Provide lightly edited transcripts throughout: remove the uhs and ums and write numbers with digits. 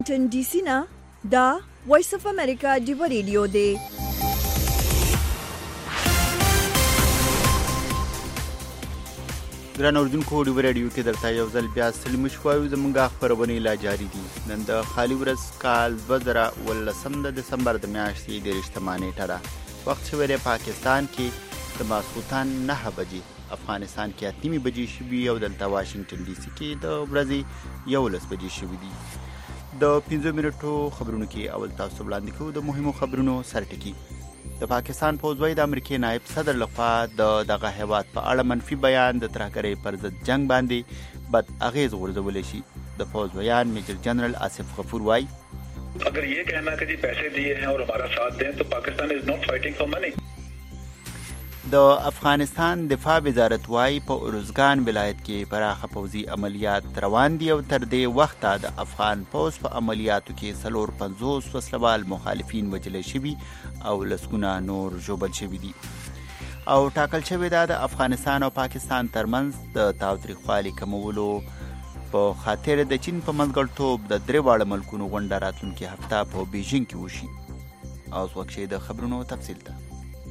واشنگټن ډي سي نه دا وایس اف امریکا ډیو ریډیو دی. ګران اوردونکو ډیو ریډیو کې درته یو ځل بیا سلام شوایو. زمونږه خبرونه لا جاری دي. نن د خالي ورځ کال 2018 د دسمبر د میاشتې د 28 نیټه ده. وخت شوی دی پاکستان کې د ماسخوتن 9 بجې، افغانستان کې 8 بجې شوي او دلته واشنگټن ډي سي کې د ورځې 11 بجې شوي دي. د 15 منټو خبرونو کې اول تاسو وړاندې کوو د مهمو خبرونو سرټکی. د پاکستان فوجي د امریکای نائب صدر لخوا دغه هیواد په اړه منفي بیان د ترهګرۍ پر ضد جنگ باندې بد اغیز غورځولی شي. د فوج بیان میجر جنرال آصف غفور وايي اگر یہ کہنا کہ جی پیسے دیے ہیں اور ہمارا ساتھ دیں تو پاکستان از ناٹ فائٹنگ فار منی. د افغانستان دفاع وزارت وايي په ارزګان ولایت کې پراخه پوځي عملیات روان دي او تر دې وخته د افغان پوځ په عملیاتو کې 50 وسلوال مخالفین وژل شوي او لسګونه نور ژوبل شوي دي. او ټاکل شوی دا د افغانستان او پاکستان ترمنځ د تاوتریخوالي کمولو په خاطر د چین په منځګړیتوب د درې واړه ملکونو غونډه راتلونکي هفته په بیجینګ کې وشي. اوس وخت شي د خبرونو تفصیل ته.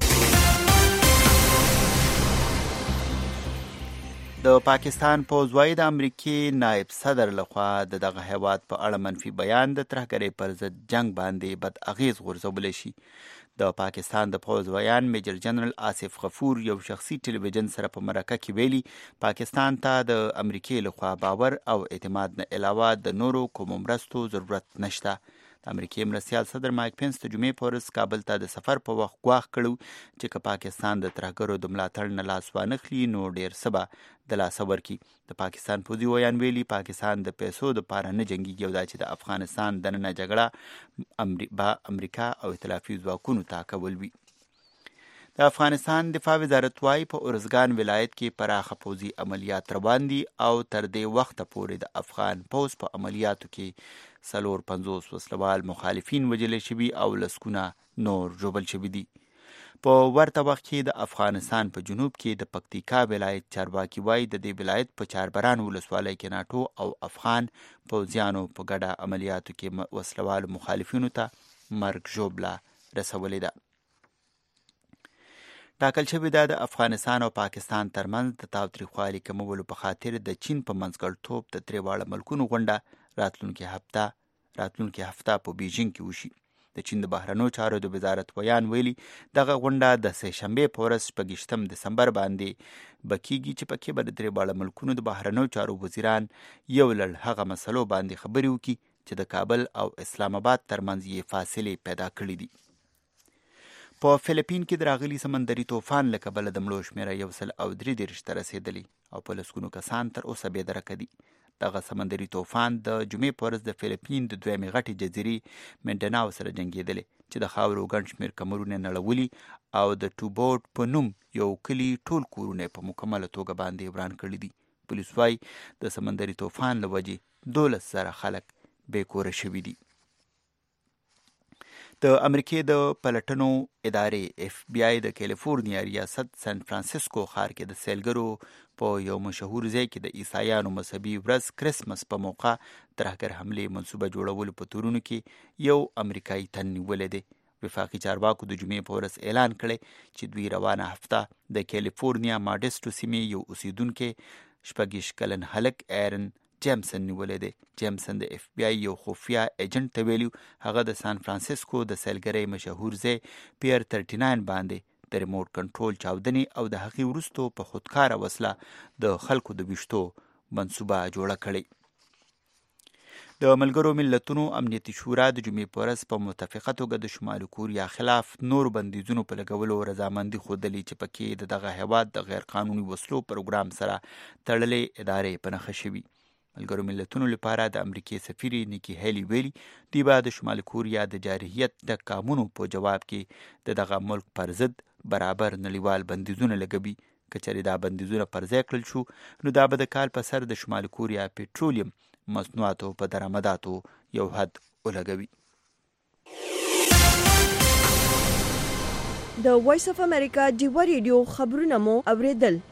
د پاکستان پوځ وايي د امریکای نائب صدر لخوا دغه هیواد په اړه منفي بیان د ترهګرۍ پر ضد جنگ باندې بد اغیز غورځولی شي. د پاکستان د پوځ بیان میجر جنرال آصف غفور یو شخصي ټلویزیون سره په مرکه کې ویلي پاکستان ته د امریکای لخوا باور او اعتماد نه علاوه د نورو کومو مرستو ضرورت نشته. د امریکای مرستیال صدر مایک پینس د جمعې په ورځ کابل ته د سفر په وخت ګواښ کړی چې که پاکستان د ترهګرو د ملاتړ نه لاس وانخلي نو ډیر څه به د لاسه ورکړي. د پاکستان پوځي ویان ویلي پاکستان د پیسو دپاره نه جنګیږي او دا چې د افغانستان دننه جګړه امریکا او ائتلافي ځواکونو ته کول وي. د افغانستان دفاع وزارت وايي په ارزګان ولایت کې پراخه پوځي عملیات روان دي او تر دې وخته پورې د افغان پوځ په عملیاتو کې 50 وسلوال مخالفین وژل شوي او لسګونه نور ژوبل شوي دي. په ورته وخت کې د افغانستان په جنوب کې د پکتیکا ولایت چارواکي وايي د دې ولایت په چاربران ولسوالۍ کې ناټو او افغان پوځیانو په ګډه عملیاتو کې وسلوال مخالفینو ته مرګ ژوبله رسولې ده. ټاکل شوی دا د افغانستان او پاکستان ترمنځ د تاوتریخوالي کمولو په خاطر د چین په منځګړیتوب د درې واړه ملکونو غونډه راتلونکي هفته په بیجینګ کې وشي. د چین د بهرنیو چارو د وزارت ویان ویلي دغه غونډه د سه شنبې په ورځ 28 دسمبر باندې بکیږي چې پکې به د درې واړه ملکونو د بهرنیو چارو وزیران یو لړ هغه مسلو باندې خبرې وکړي چې د کابل او اسلام آباد ترمنځ یې فاصلې پیدا کړې دي. په فلیپین کې د راغلي سمندري طوفان له کبله د مړو شمېره 133 ته رسېدلی او په لسګونو کسان تر اوسه بې درکه دي. دغه سمندري طوفان د جمعې په ورځ د فلیپین د دویمې غټې جزیرې منډناو سره جنګېدلی چې د خاورو ګڼ شمېر کمرونه نړولي او د ټوبوټ په نوم یو کلي ټول کورونه په مکمله توګه باندې وران کړي دي. پولیس وايي د سمندري طوفان له وجې 12,000 خلک بې کوره شوي دي. د امریکای د پلټنو ادارې اف بی آی د کالیفورنیا ریاست سان فرانسیسکو ښار کې د سیلګرو په یو مشهور ځای کې د عیسایانو مذهبي ورځ کرسمس په موقع ترهګر حملې منصوبه جوړولو په تورونو کې یو امریکایي تن نیولی دی. وفاقي چارواکو د جمعې په ورځ اعلان کړی چې دوی روانه هفته د کالیفورنیا ماډسټو سیمې یو اوسیدونکی 26 کلن هلک ایرن جیمسن نیولی دی. جیمسن د اف بی آی یو خفیه ایجنټ ته ویلي هغه د سان فرانسیسکو د سیلګرۍ مشهور ځای پیر 39 باندې د ریموټ کنټرول چاودنې او د هغې وروستو په خودکاره وسله د خلکو د ویشتو منصوبه جوړه کړې. د ملګرو ملتونو امنیتي شورا د جمعې په ورځ په متفقه توګه د شمالي کوریا خلاف نور بندیزونو په لګولو رضامندي ښودلې چې پکې د دغه هیواد د غیر قانوني وسلو پروګرام سره تړلې ادارې په نښه شوي. ملګرو ملتونو لپاره د امریکای سفیر نیکی هیلی ویلي دوی به د شمالي کوریا د جارحیت د قانونو په جواب کې د دغه ملک پر ضد برابر نړیوال بندیزونه لګوي. که چېرې دا بندیزونه پر ځای کړل شو نو دا به د کال په سر د شمالي کوریا پټرولیم مصنوعاتو په درآمداتو یو حد ولګوي. د وایس اف امریکا ډیو ریډیو خبرونه مو اوریدل.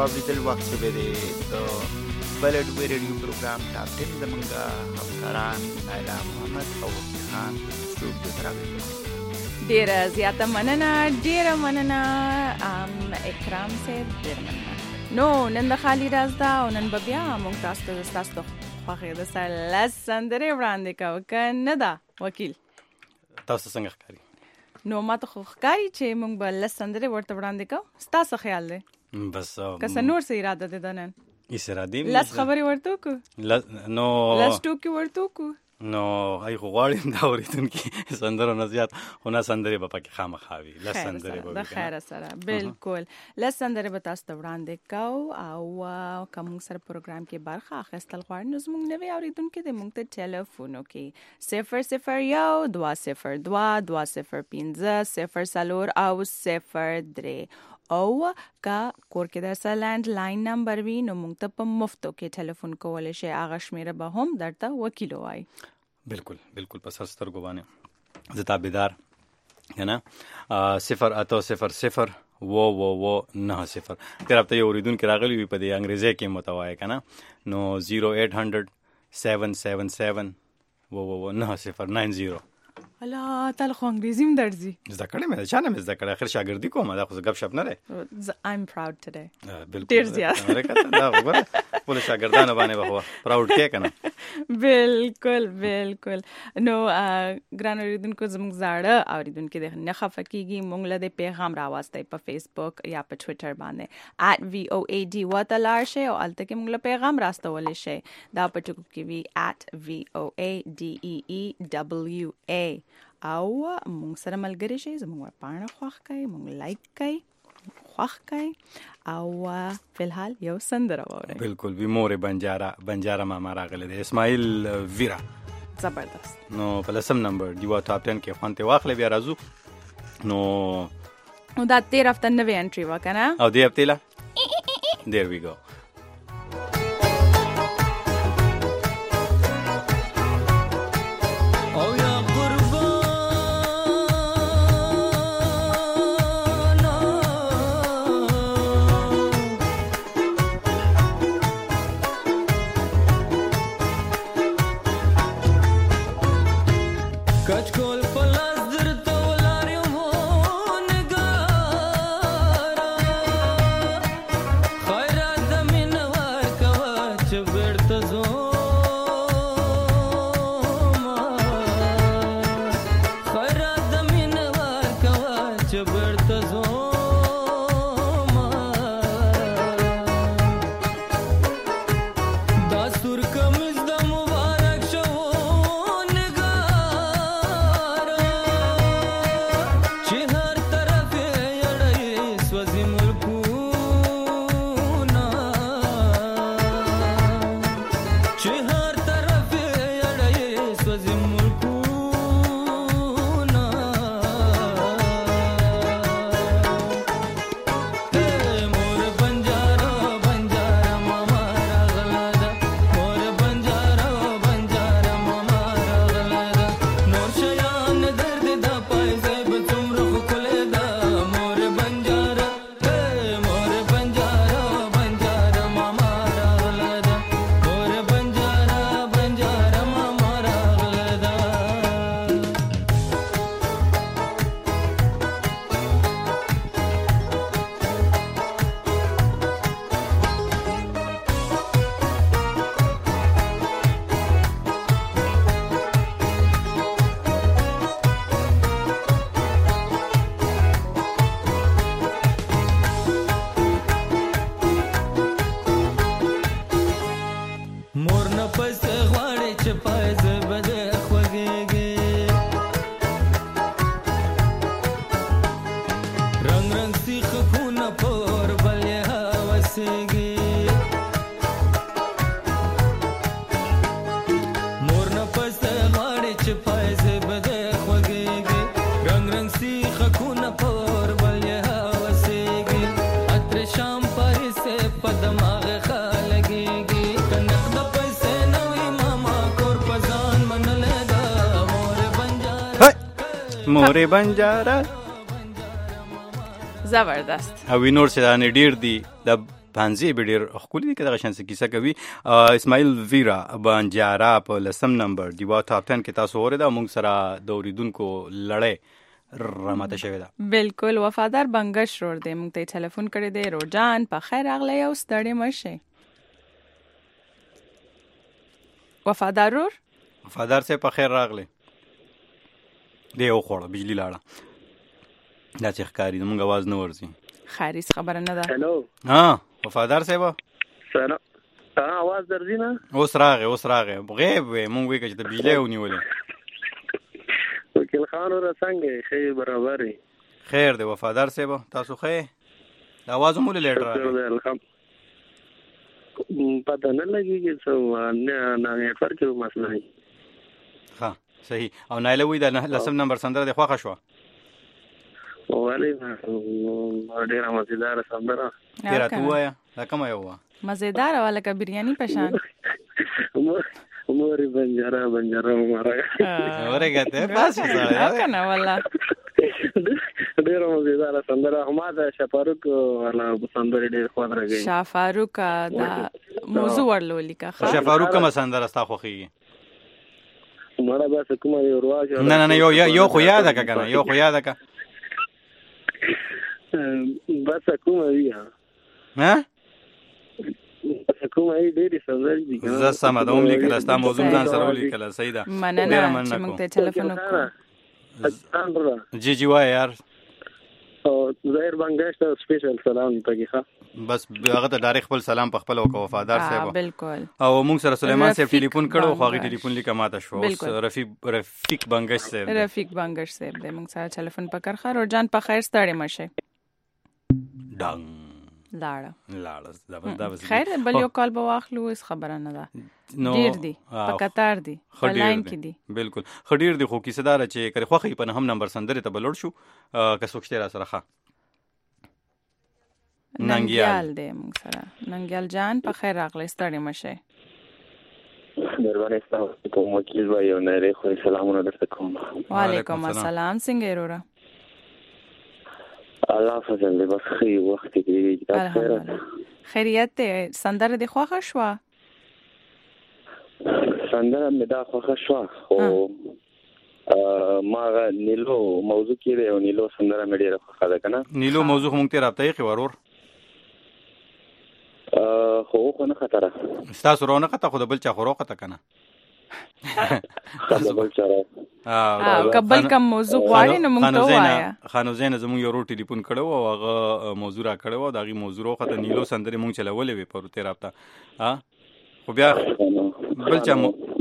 واوریدل وخت شوی دی د بل ریډیو پروګرام ټاپ 10 زمونږ همکاران نایلا محمد او خان څوک د راغلي. ډیره زیاته مننه اکرام صاحب، ډیره مننه. نو نن د خالی راز دا او نن به بیا موږ تاسو ته خوښې د سره لس سندرې وړاندې کوو که نه ده وکیل؟ تاسو څنګه ښکاري؟ نو ما ته خو ښکاري چې موږ به لس سندرې ورته وړاندې کوو. ستا څه خیال دی؟ بس که څه نور څه اراده دی د نن؟ هېڅ اراده لس خبرې ورته وکړو، لس ټوکې ورته وکړو. نو ای خو غواړم دا اورېدونکي سندرو نه زیات خو نه سندرې به پکې خامخا وي. لس سندرې به وي د خیره سره، بالکل لس سندرې به تاسو ته وړاندې کوو. او که موږ سره پروګرام کې برخه اخیستل غواړئ نو زموږ نوي اورېدونکي دی موږ ته ټلیفون وکړي 001-205-004-3 او که کور کې د سره لینډ لاین نمبر وي نو موږ ته په مفتو کې ټلیفون کولی شئ. هغه شمیره به هم درته وکیل وایي. بالکل په سر سترګو باندې زه تابعدار که نه 08000 تیر هفته یو اورېدونکي راغلی وي په دې انګریزي کې مو ته وایه که نه، نو 08007779090. الله تعالی خو انګریزي هم درځي؟ زده کړې مې ده، چا نه مې زده کړې، اخر شاګردي کوم، دا خو ګپ شپ نه دی. I'm proud today. بالکل ډېر زیات دا وګوره ټول شاګردانو باندې به پراود کې که نه. بالکل نو ګران اوریدونکو زموږ زاړه اوریدونکي د نه خفه کېږي، موږ له دې پیغام راوستی په فیسبوک یا په ټویټر باندې @VOAD ته لاړ شئ او هلته کې موږ له پیغام راستولی شئ. دا په ټکو کې وي @VOADEEWA او موږ سره ملګری شئ، زموږ پاڼه خوښ کړئ، موږ لایک کړئ، خوښ کړئ او فلحال یو سندره واورئ. بالکل وی مور بنجاره ماما راغلی دی، اسماعیل ویرا. زبردست. نو په لسم نمبر دیوا ټاپ 10 کې خوانته واخلې بیا راځو. نو دا تیر هفته نوې انټری وا کنه او دې هفته لا there we go. مورې بنجاره زبردست. او وینور چې دا نه ډیر دي د پانځي به ډېر ښکلي دي که دغه شان څه کیسه کوي. اسماعیل ویرا بنجارا په 10 نمبر دیوا ټاپ 10 کې تاسو اورېده. موږ سره د اورېدونکو لړۍ راماته شوې ده. بالکل وفادار بنگش رور دی موږ ته ټلیفون کړی دی. روجان په خیر راغلی او ستړی مشه. وفادار رور وفادار صاحب په خیر راغلی. دی او خوړه بجلی لاړه دا چې ښکاري زموږ اواز نه ورځي. خیریس خبره نه ده. هلو وفادار صاحب سلام. اواز درځي نه؟ اوس راغی غیب وې مونږ وې چې د بجلی ونیولې. وکیل خان ور څنګه ښه برابر خیر دی وفادار صاحب تاسو ښه اواز مو لیټ راغی. پته نه لګیږي څه نه نیټورک یو مسله دی. ها صحیح. او نایله وې د 10 نمبر سندره د خوښه شو. ولی ډیره مزیدار سندره. تیرا تو وایا دا کومه یو مزیدار والا کا بریانی پشان. موري بنجارا مارا اورګه ته پاسه سره کنه والله ډیره مزیدار سندره. ما د شفاروق والا سندره ډیر خو درګي. شفاروق دا موضوع ورلولې کا شفاروق کوم سندره ستا خوخیږي؟ مړه بس کومه یو رواج نه یو خو یاد کا کنه یو خو یاد کا بس کومه وی ها کومه ای ډېری سندرې دي کنه. زه سم د عمر لیکل استا موضوع ځان سره ولیکل. صحیح ده. مننه چې موږ ته ټلیفون وکړو. جی وای یار او زهیر بنگش ته سپیشل سلام پکې ښه. بس هغه ته ډایرکټ خپل سلام په خپل وکړو وفادار صاحب. بالکل. او موږ سره سليمان صاحب ټلیفون کړو خو هغه ټلیفون لیکه ماته شو. اوس رفیق بنگش صاحب د موږ سره ټلیفون پکړ. خیر او جان په خیر ستړي مشه. ډنګ لاړه خیر بل یو کال به واخلو. اس خبره نه ده ډیر دی په قطار دی په لاین کې دی. بالکل خډیر دی خو کیسه دار چې کړي خوخه په هم نمبر سندره ته بلور شو که سوچته را سره ښه. ننګیال دی موږ سره. ننګیال جان په خیر راغلی ستړي مشه. مهرباني ستاسو کوم وکیل وایو نه لري خو سلامونه درته کوم. وعلیکم السلام څنګه وروره؟ الله فضل دی بس خی وخت کې الحمدلله خیریت ته. سندره دی خوښه شو؟ سندره مې دا خوښه شو خو ما نیلو موضوع کې دی او نیلو سندره مې ډیره خوښه ده کنه. نیلو موضوع مونږ ته رابطه یې ورور خو نه خطر تاسو رونه کته خو د بل چا خورو کته کنه. قبل کم موضوع غواړي نو موږ ته وایا. خانو زین زموږ یو ټلیفون کړو او هغه موضوع را کړو دا غي موضوع وخته نیلو سندره مونږ چلولې وي پر تیر هفته. خو بیا بل چا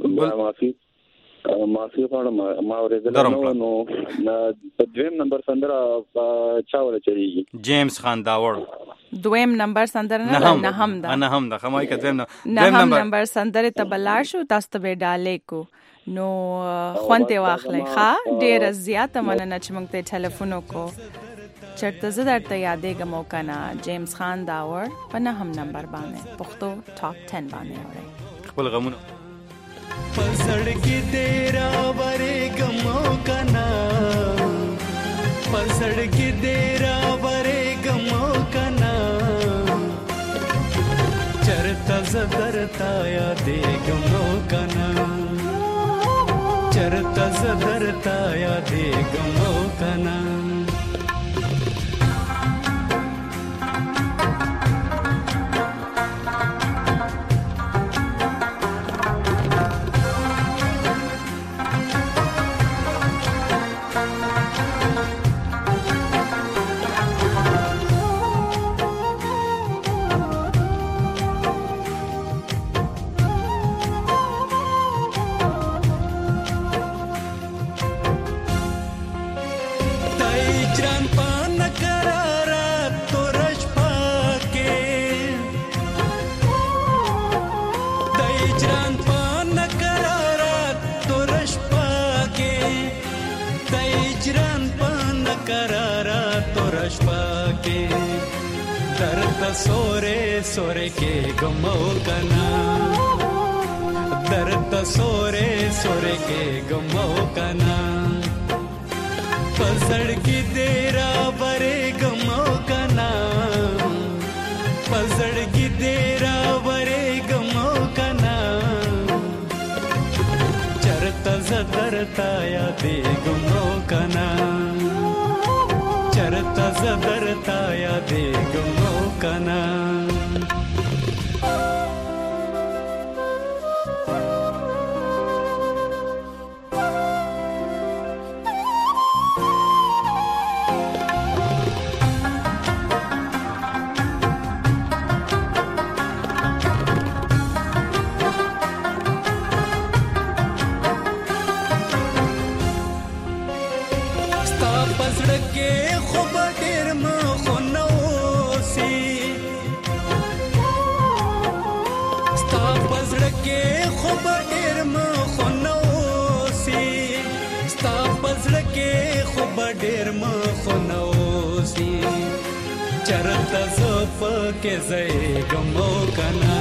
معافي غواړم ما اورېدل نو په دویم نمبر سندره چا ول چلیږي؟ جیمز خان داور. دویم نمبر سندره نه هم ده خمای که دویم نمبر سندره ته بلار شو تاسو ته ډالې کو نو خوانته واخلې. ښا ډېر زیاته مننه چې موږ ته ټلیفون وکړو. چرته زه درته یادېږم او کنه جیمز خان داور په هم نمبر باندې پښتو ټاپ 10 باندې اوري خپل غمونه پسړ کې تیرا ورې غمو کنا پسړ کې تیرا ورې غمو کنا چرتا زدرتا یادې غمو کنا چرتا زدرتا یادې غمو کنا सोरे के गमो कना दर्द सोरे सोरे के गमो कना पसड़ की तेरा बरे गमो कना पसड़ درتا یادېږم او کنه چرته زه درتا یادېږم او کنه چرته زه پکې ځایږم او کنه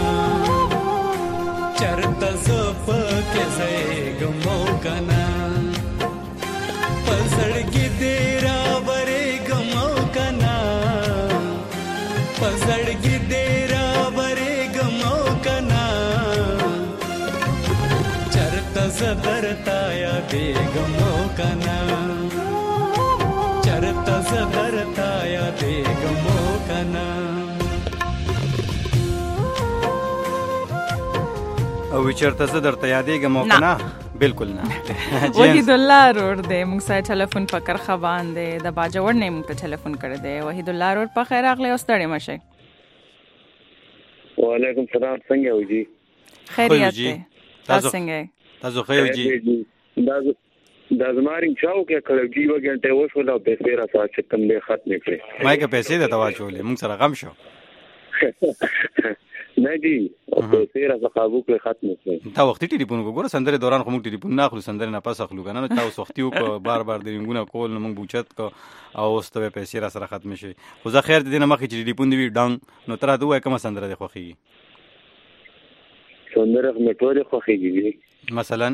چرته زه پکې ځایږم او کنه په زړګي دې راورېږم او کنه په زړګي دې راورېږم او کنه چرته زه درته یادېږم او کنه چرته زه درته یادېږم او کنه او چرته زه درته یادېږم او کنه بالکل نه وحید الله رور دې موږ سره ټلیفون په کرخه باندې د باجوړ نه موږ ته ټلیفون کړی دی وحید الله رور په خیر راغلی او ستړی مشه وعلیکم السلام څنګه یو جی خیریت دی تاسو څنګه تاسو خیر جی دا زمارین چاو کې کړو جی وګنټه وشول او پیسې را سات کم به ختم کړې مای که پیسې د تواچولې موږ سره غم شو نه جی او پیسې را قابو کې ختم کړې تا وخت ټلیفون وګوره سندره دوران خو موږ ټلیفون نه اخلو سندره نه پاس اخلو کنه تاسو وختیو کو بار بار د رنګونه کول موږ بوچت کو او واستو پیسې را سره ختم شي خو زه خیر دې نه مخې چې ټلیفون دی ډنګ نو تر دا وای کوم سندره دی خوخي سندره مټوره خوخي مثلا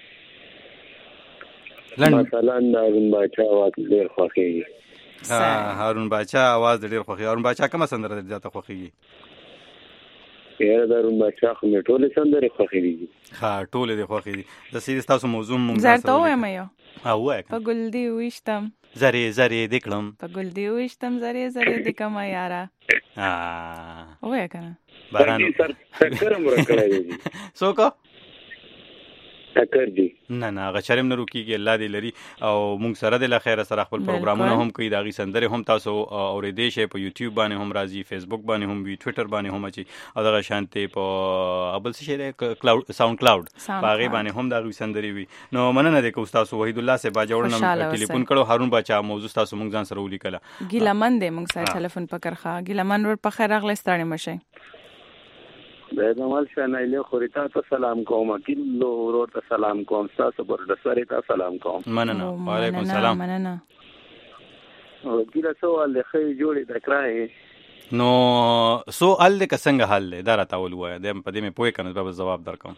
هارون باچا आवाज ډیر خوخي هارون باچا आवाज ډیر خوخي هارون باچا کومه سندره دې ځاته خوخي یاره هارون باچا خو ټوله سندره خوخي دي ها ټوله دې خوخي دي د سیریز تاسو موضوع مونږ زرته وایم یو وای په ګل دی وښتم زری زری دکړم په ګل دی وښتم زری زری دکم یارا وای کنه باران سر کرم ورکړای دي سوکو تکر دی نه غچرم نه روکیږي الله دې لري او مونږ سره د خیره سره خپل پروګرامونه هم کوي داغي سندره هم تاسو اورېدې شي په یوټیوب باندې هم راځي فیسبوک باندې هم وی ټوئیټر باندې هم اچي او دغه شانته په ابل څه شي کلاود ساوند کلاود باغې باندې هم داغي سندري وي نو مننه دې کو تاسو وحید الله سے باجوړ نم ټلیفون کړو هارون باچا موضوع تاسو مونږ ځان سره ولیکله ګیلمن دې مونږ سره ټلیفون پکړخه ګیلمن ور په خیر اغله ستړي مشه د جمال شنایله خوريتا ته سلام کوم اکیل ورور ته سلام کوم تاسو پر د سره ته سلام کوم مننه وعلیکم السلام مننه او کله سوال له خې جوړې دکرای نو سوال دې څنګه حل دی دا راته ولوي د په دې مې پوي کنه به جواب درکوم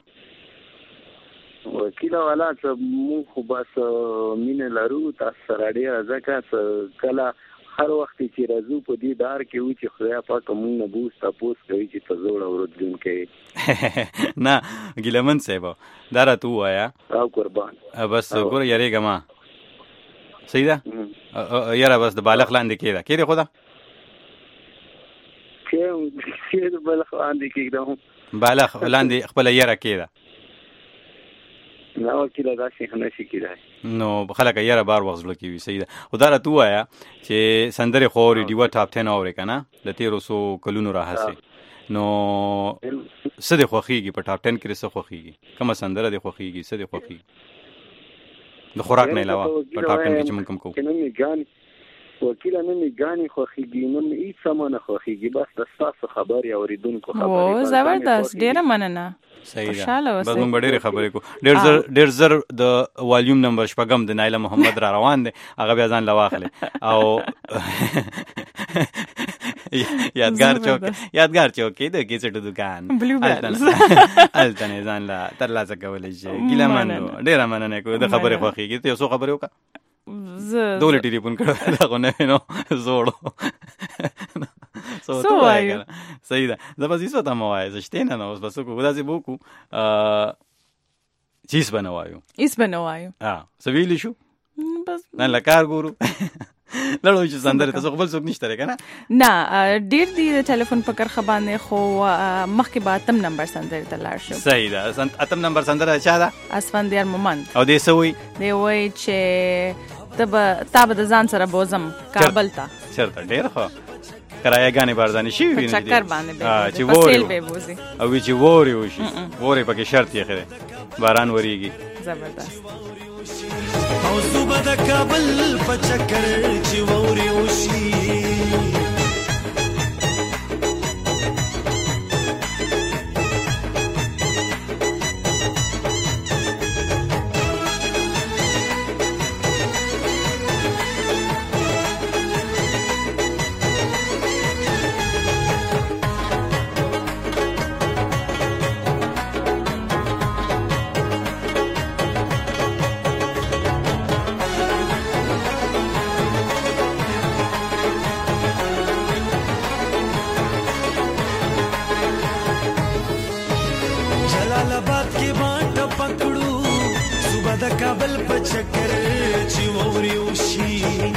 وکیل والا ته مو خو بس مين لارو تاسو سره ډیر ځکه کله هر وخت چې راځو په دې دار کې و چې خدای پاک موږ نه بوس تاسو کوي چې په زوړ اورودون کې نه ګلمن صاحب دا راته وایا او قربان بس ګور یریګه ما صحیح ده یاره بس د بالغ لاندې کېده خدا چې بالغ لاندې کېده بالغ لاندې خپل یاره کېده نو کله دا شي نه شي کېدای نو خلک یاره بار وخت لکه وي صحیح ده خدا راته وایا چې سندره خوري دی و ټاپ 10 اورې کنه د 1300 کلونو راهسي نو څه د خوخيږي په ټاپ 10 کې څه خوخيږي کومه سندره د خوخيږي څه د خوخيږي د خوراک نه علاوه په ټاپ 10 کې چې مونږ کوم کوو وکیل نه می غاني خوخيږي نو هیڅ سمونه خوخيږي بس د تاسو خبري اوریدونکو خبري او زبردست ډیره مننه صحیح ده بس موږ ډېرې خبرې کو ډېر زر د والیوم نمبر شپږم د نایله محمد را روان دی هغه بیا ځان لواخله او یادګار چوک د کیسټو دکان التنه ځان لا تر لاسه کولای شي ګیلمن ډېر مننه کو د خبرې خوخيږي ته اوسو خبرې وکړه دولت ټلیفون کړو دا غو نه نو زوړو سو وایو صحیح ده زه بس ایسو ته مو وایي زشته نه نو بس کو داسې بوکو چیز بنوایو ایس بنوایو سویلی شو بس نه لکار ګورو لړو چې سندره تاسو خپل څوک نشته کنه نه ډیر دی ټلیفون په کرخه باندې خو مخکې به اتم نمبر سندره ته لاړ شو. صحیح ده. اتم نمبر سندره چا ده؟ اسفندیار مومند. او دې سوي دی وای چې تا به د ځان سره بوزم کابل ته. چرته ډیر خو کرایه‌ګانې باردانې شي ویني په چکر باندې چې په سیل به بوزي او چې ووري وشي ووري پکې شرط یې خره باران وریږي زبردست. او صبح د کابل په چکر چې ووري وشي کابل په چکر چې ووري وشي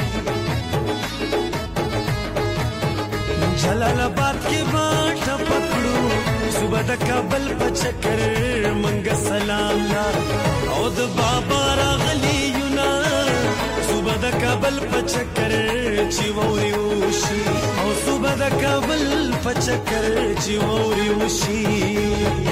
جلال آباد کې باټه پکړو صبح د کابل په چکر منګ سلام لا او د بابا راغلی یونا صبح د کابل په چکر چې ووري وشي او صبح د کابل په چکر چې ووري وشي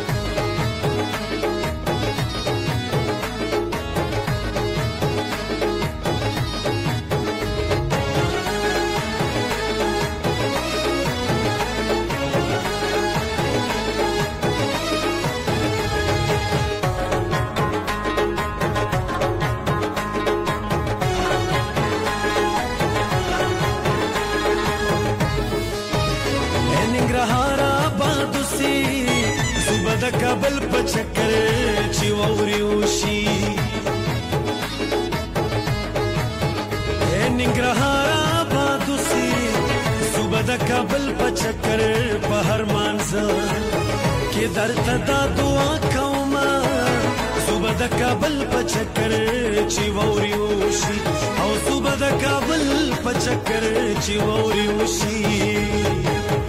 کابل په چکر چې ووري وشي ننګرهار آباد سي صوبه د کابل په چکر په هر مانزه کې درته دا دعا کوم صوبه د کابل په چکر چې ووري وشي او صوبه د کابل په چکر چې ووري وشي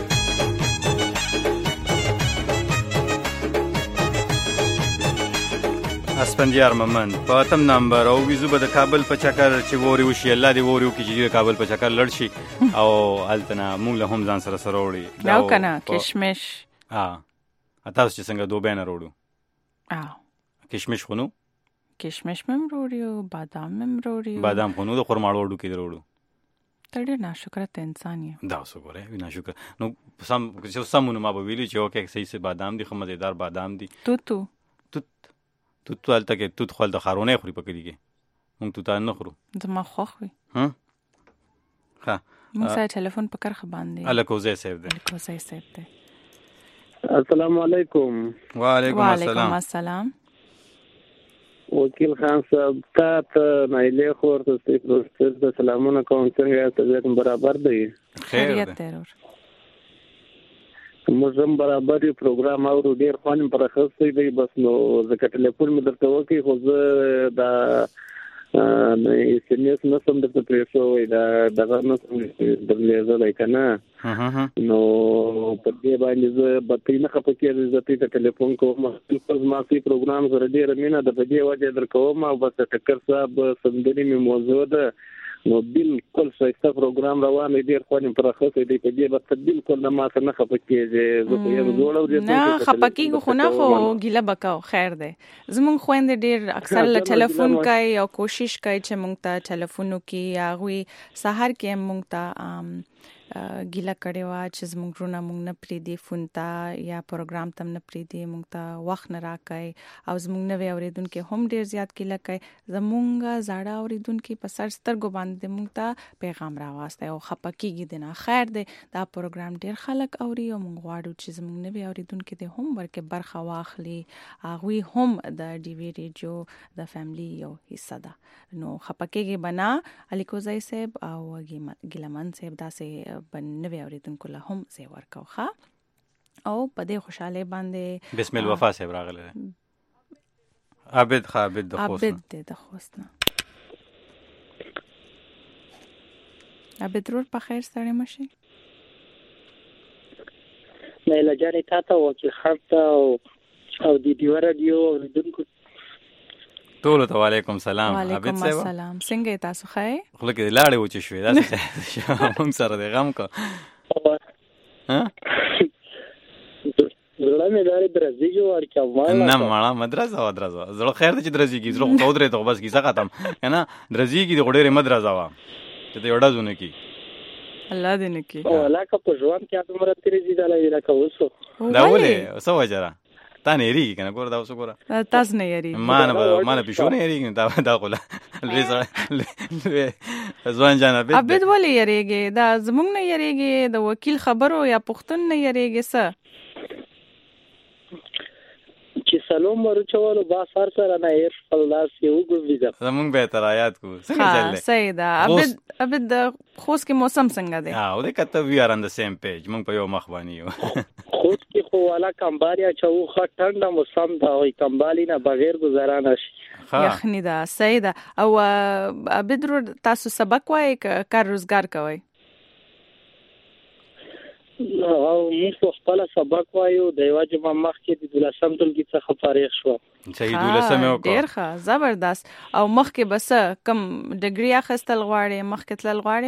اسفندیار مومند په اتم نمبر او ویزو به د کابل په چکر چې ووري وشي الله دې ووري وکړي چې د کابل په چکر لړ شي او التنا مونږ له هم ځان سره سره وړي دا کنه کشمش تاسو چې څنګه دوه بینه وړو کشمش خونو کشمش مم وړو بادام مم وړو بادام خونو د خرماړو وړو کې وړو تړي ناشکر ته انسان یې دا څه ګوره وینا شکر نو سمونه ما به ویلي چې اوکې صحیح سي بادام دي خمدار بادام دي توت حالته کې توت خپل د خارونه خوري پکې دي کې مونږ توت نه خورو زما خوښ وي ها مونږ سره ټلیفون په کرخه باندې الکوزه صاحب دی الکوزه صاحب دی السلام علیکم. وعلیکم السلام. وکیل خان صاحب ته نایله خور ته سلامونه کوم څنګه تاسو برابر دی خیریت ضرور موږ هم برابر یو پروګرام او ډیر خوان پر خاصه دی بس نو زکه ټلیفون مې درته وکي خو زه دا سنیس نو سم درته پریسو دا دغه نو درلې زلای کنه نو په دې باندې زه بتې نه خپکې زه ته ټلیفون کوم خپل ماسي پروګرام سره ډیر مینه د دې وجه درکوم او بس ټکر صاحب سندري می موضوع ده نو بالکل شایسته پروګرام روان دی ډیر خوانم پر خاصه دی په دې وخت بالکل نه ماته نه خپکیږي زه په یو جوړو دي نه خپکیږي خو نه خو ګیله بکاو خیر دی زمون خويند ډیر اکثر له ټلیفون کوي او کوشش کوي چې مونږ ته ټلیفونو کې یا غوي سحر کې مونږ ته ګیله کړي وا چې زمونږ رونه مونږ نه پری دی فونتا یا پروګرام تم نه پری دی مونږ ته وخت نه راکای او زمونږ نه اوریدونکو هم ډیر زیات ګیله کوي زمونږ زړه اوریدونکو په سر سترګو باندې مونږ ته پیغام راواسته او خپکیږي دنه خیر دی دا پروګرام ډیر خلک اوري او مونږ غواړو چې زمونږ نه اوریدونکو ته هم ورکه برخه واخلي هغه هم د ډي وی ریډیو د فیملی یو حصہ ده نو خپکیږي بنا الیکوزای صاحب او ګیلمن صاحب داسې بنوي اوریدونکو له هم زی ورکوخه او په دې خوشاله باندې بسم الله وفا صاحب راغله عابد د خوست نه. عابد رور په خیر ستړی مشي. لیلا جانې تا ته وکیل خان ته او د دیو رادیو اوریدونکو ټول ته وعلیکم سلام. عابد صاحب سلام، څنګه تاسو ښه؟ خو لکه لاړې و چې شوې دا څه موږ سره د غم کو ها زړه مې داري درځي جو اور کیا نه ماړه مدرسه زړه خیر ته چې درځي کی زړه خو درې ته بس کیسه ختم کنه درځي کی د غډېره مدرسه وا ته یوډا زونه کی الله دې نه کی او علاقه په ژوند کې عمر تیرې دي دا لای راکو وسو دا ولې سو وجره تا نه یری کنه ګور دا وسو ګور تاسو نه یری ما نه پښو نه یری دا غولا ځوان جان عبد ولې یریږي دا زمونږ نه یریږي د وکیل خبرو یا پښتون نه یریږي څه چې سلام ورچولو با سر سره نه یې خلاص یو ګوزیدا زمونږ به تر آیات کو څنګه چلې سیدا عبد خوست کې موسم څنګه دی او د کته وی ار ان د سیم پیج مونږ په یو مخ باندې یو خوست کې خو والا کمباریا چاو خټنده موسم دا وي کمبالی نه بغیر گزارا نشي یخنی دا سیدا او عبد تاسو سبق وای کار روزګار کوي او موږ خپل سبق وایو د یواجب مخ کې د دولسم ټولګي څخه فارغ شو. صحیح دولسم یو کو ډیر ښه زبردست. او مخ کې بس کم ډیګري اخیستل غواړي مخ کې تل غواړي؟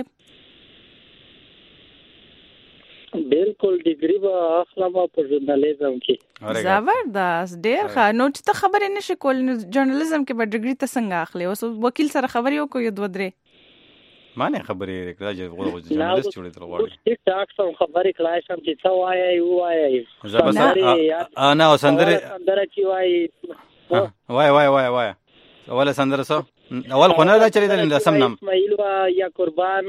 بالکل ډیګري به اخلم په ژورنالیزم کې. زبردست ډیر ښه. نو چې ته خبرې نشې کول ژورنالیزم کې به ډیګري ته څنګه اخلي؟ اوس وکیل سره خبرې وکړو یو دوه درې مانه خبرې کړه چې ژورنالیست جوړې تر غواړي ټیک ټاک سم خبرې کړای سم چې څه وایي انا سندره چې وایي وای اوله سندره سو اول خو نه دا چلی دل سم نام اسماعیل یا قربان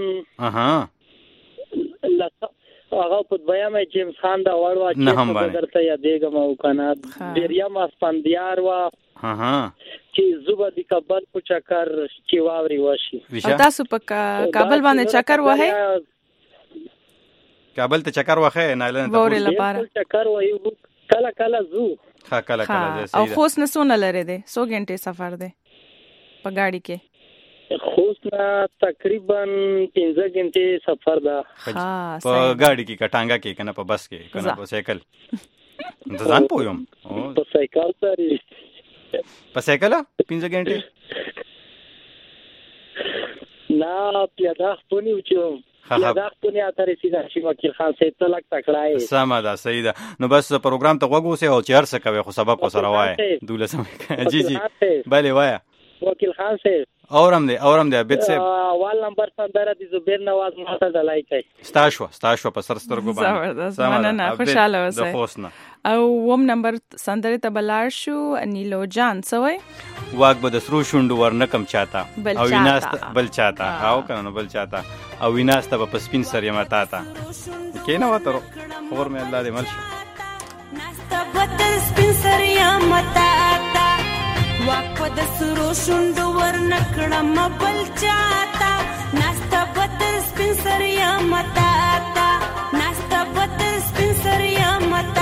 هغه په بیان جیمز خان دا وړوا چې درته یادېږم او کنه ډیریا ماسپندیار وا چې زوبه د کابل په چکر چې واوري وشي. تاسو په کابل باندې چکر وهئ؟ کابل ته چکر وهئ نه لنه ووري لپاره چکر وهئ کله زو ها کله او خوست نه سونه لري دي 100 غنټه سفر دی په گاډي کې. خوست نه تقریبا 15 غنټه سفر ده په گاډي کې کټانګه کې کنه په بس کې کنه په سایکل ځان پویم په سایکل سره په سایکل 15 غنټه نه پیاده خپونی وچو پیاده خپونی اترې سیده شي وکیل خان سي ته لک تکړای سم ده صحیح ده. نو بس پروګرام ته وګورئ او چیر څه کوي خو سبق وسره وای دولسم جی بله وای وکیل خان سي اورم دی عبد صاحب اول نمبر سندره د زبیر نواز ماته دلای کوي ستاشو په سر سترګو باندې مننه خوشاله اوسئ. او وم نمبر سندره ته بلار شو نیلو جان سوي واګ به د سرو شوند ورنکم چاته او ویناست بل چاته او کنه بل چاته او ویناست په پسپین سر یماتا تا کینه وترو خبر مې الله دې مرشه ناست بدل سپین سر یماتا واګ د سرو شوند ورنکړم بل چاته ناست بدل سپین سر یماتا ناست بدل سپین سر یماتا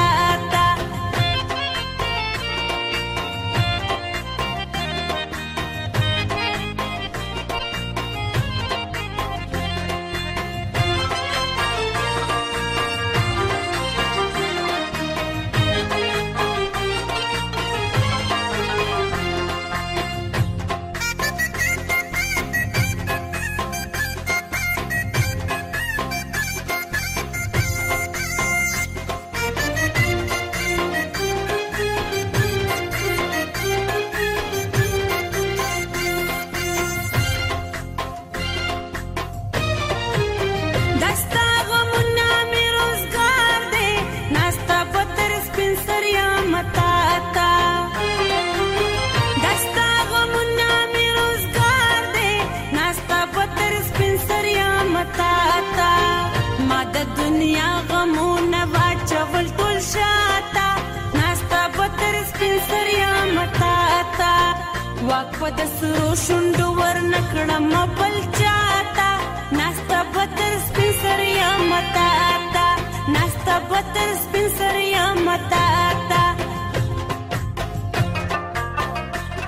واک د سرو شوند ورنکړم بل چاته ناستا بتر سپین سر یمتا ناستا بتر سپین سر یمتا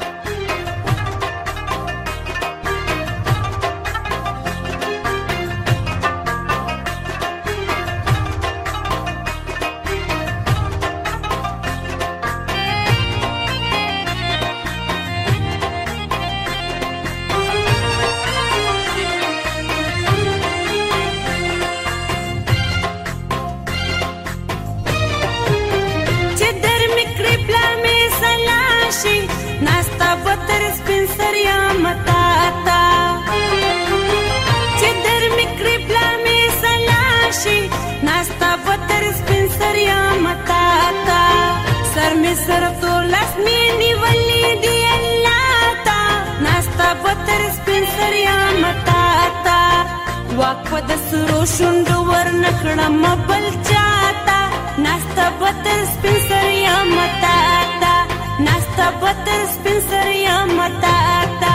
سر تو لسمینی ولی دی اللہ تا ناستا پتر سپین سریا متا تا واک پد سرو شند ور نکړم بل چاتا ناستا پتر سپین سریا متا تا ناستا پتر سپین سریا متا تا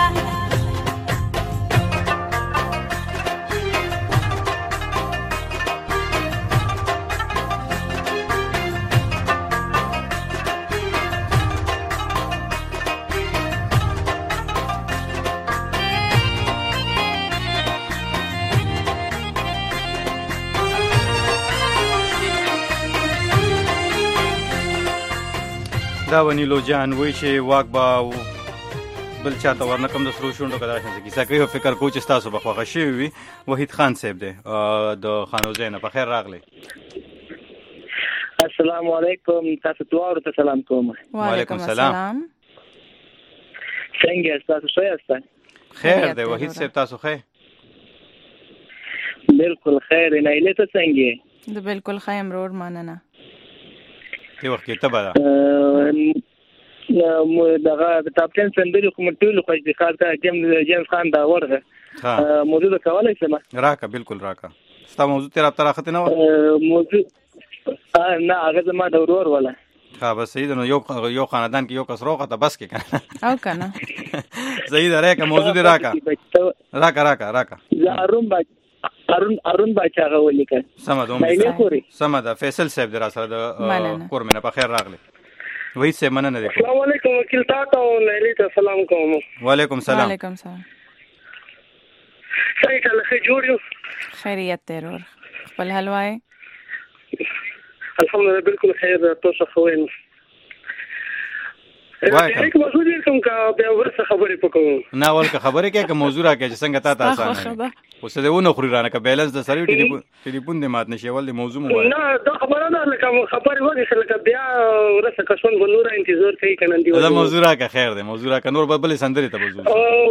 دا ونیلو جان وای چې واک با بل چاته ورنکم د سرو شونډو کدا شنه کیسه کوي فکر کوم چې تاسو به خوښ شي وي وحید خان صاحب دی د خانو زینب په خیر راغلی السلام علیکم تاسو دوار ته سلام کوم وعلیکم السلام څنګه تاسو ښه یاست خیر دی وحید صاحب تاسو ښه بالکل خیر نه اله ته څنګه د بالکل خیم رور ماننه دی وخت ته بada دغه د ټاپ 10 سندري کوم ټول خو د خاص جیمز خان دا ورغه موضوع کولای شم راکا بالکل راکا ستا موضوع تیر اپ تراخت نه موضوع نه هغه زما د ورور ولا ها بس صحیح نو یو خاندان کې یو کس روغه ته بس کې کنه او کنه صحیح ده راکا موضوع دی راکا ارون باچا غولې کړ سمه ده فیصل صاحب در سره د کورمنه په خیر راغلی وای سه مننه ده السلام علیکم وکیل تاسو نیلی ته سلام کوم وعلیکم سلام وعلیکم سلام صحیح کله جوړ یو خیریت ترور خپل حلوای الحمدلله بالکل خیر تاسو خوین یک موضوع دې کوم کا بیا ورسره خبرې پکوم نه ولکه خبرې کې که موضوع راکې چې څنګه تا آسان اوس دې ونه خوري رانه که بیلانس د سړی ټلیفون دې مات نشي ول دې موضوع مو نه دا خبره نه لکه خبرې وږي لکه بیا ورسره کښون بنور انتظار کوي کنه دی دا موضوع راکې خیر دې موضوع راکې نور بل سندري ته بزو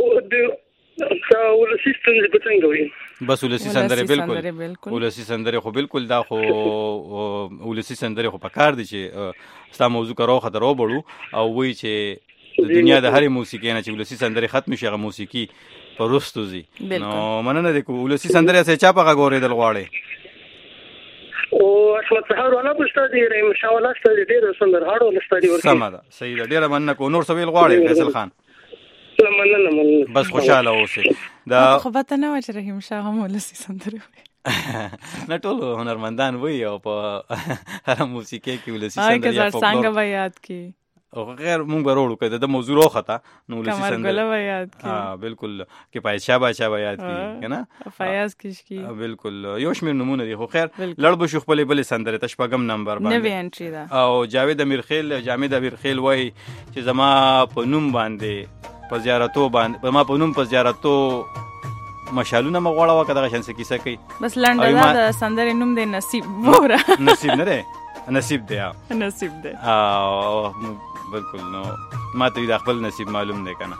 ولسی سندري بڅنګ وي بس ولسی سندري بالکل ولسی سندري خو بالکل دا خو ولسی سندري خو پکار دي چې ستا موضوع کرو خطر وبړو او وای چې د دنیا د هرې موسیقي نه چې ولسی سندري ختم شي هغه موسیقي پرستو زی نو مننه د ولسی سندري سه چا په غوړې دل غواړي او احمد سهار ولا بشته دي ان شاء الله ستاسو ډیر سندر هاړو لستادي ورته سم ده صحیح ده ډیر مننه کو نور سویل غواړي فیصل خان مننه بس خوشاله اوسئ دا خو پته نه و چې رحیم شاه هم ولسی سندري نه ټول هنرمندان وي او په هر موسیقي کې ولسی سندري یا څنګه به یاد کی او غیر مونږ ورولو کده د موضوع روخه نو ولسی سندري یاد کی بالکل کې پای شابه یاد کی کنه فیاض کیشکی بالکل یو شمیر نمونه دي خو خیر لړ بشو خپل بل سندري تشپغم نمبر باندې 9 انټری دا او جاوید امیرخیل جامد امیرخیل وای چې زما په نوم باندې په زیارتو باندې ما په نوم په زیارتو مشالونه مغواړه وکړه دغه شانس کیسه کوي بس لنډه دا د سندرې نوم دی نصیب وره نصیب نه دی نصیب دی نصیب دی بالکل نو ما ته د خپل نصیب معلوم دی کنه